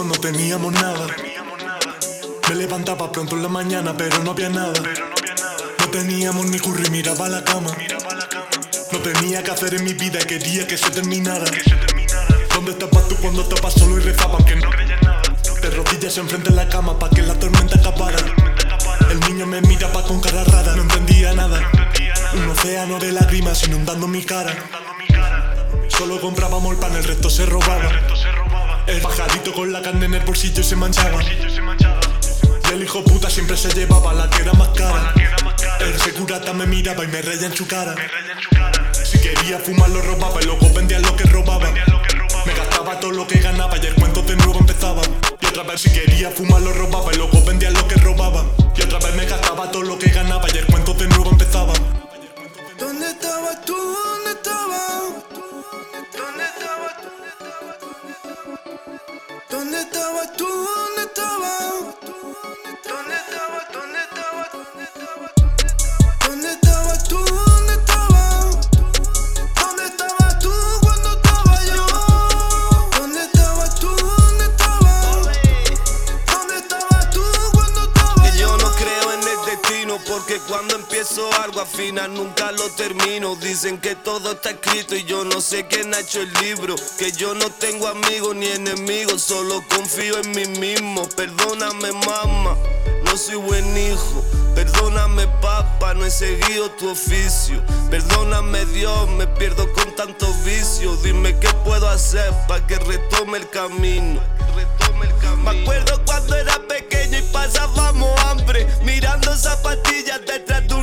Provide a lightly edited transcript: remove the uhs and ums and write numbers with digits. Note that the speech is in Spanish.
cuando no teníamos nada. Me levantaba pronto en la mañana, pero no había nada. No teníamos ni curry, miraba a la cama. No tenía que hacer en mi vida y quería que se terminara. ¿Dónde estabas tú cuando estabas solo y rezaban que no creías nada? De rodillas enfrente de la cama pa' que la tormenta acabara. El niño me miraba con cara rara, no entendía nada. Un océano de lágrimas inundando mi cara. Solo comprábamos el pan, el resto se robaba. El pajarito con la carne en el bolsillo se manchaba. Y el hijo puta siempre se llevaba la que era más cara. El segurata me miraba y me reía en su cara. Si quería fumar lo robaba y luego vendía lo que robaba. Me gastaba todo lo que ganaba y el cuento de nuevo empezaba. Y otra vez si quería fumar lo robaba y luego vendía lo que robaba. Y otra vez me gastaba todo lo que ganaba y el cuento de nuevo empezaba. ¿Dónde estabas tú? ¿Dónde estabas? ¿Dónde estabas tú? ¿Dónde estabas tú? ¿Dónde estabas? ¿Dónde estabas? ¿Dónde estabas? ¿Dónde estabas tú? ¿Dónde estabas? ¿Dónde estabas tú cuando estaba yo? ¿Dónde estabas tú? ¿Dónde estabas? ¿Dónde estabas tú cuando estaba yo? Que yo no creo en el destino, porque cuando empiezo algo al final nunca lo termino. Dicen que todo está escrito y yo no sé quién ha hecho el libro. Que yo no tengo amigos ni enemigos, solo confío en mí mismo. Perdóname mamá, no soy buen hijo. Perdóname papá, no he seguido tu oficio. Perdóname Dios, me pierdo con tantos vicios. Dime qué puedo hacer para que retome el camino. Me acuerdo cuando era pequeño y pasábamos hambre, mirando zapatillas detrás de